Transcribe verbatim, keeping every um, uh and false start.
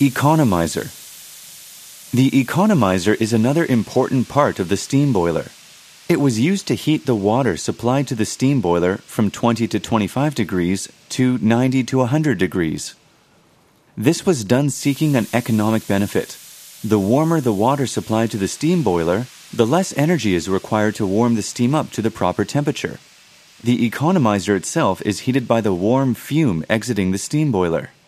Economizer. The economizer is another important part of the steam boiler. It was used to heat the water supplied to the steam boiler from twenty to twenty-five degrees to ninety to one hundred degrees. This was done seeking an economic benefit. The warmer the water supplied to the steam boiler, the less energy is required to warm the steam up to the proper temperature. The economizer itself is heated by the warm fume exiting the steam boiler.